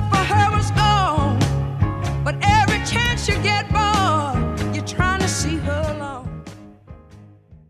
for her was gone. But every chance you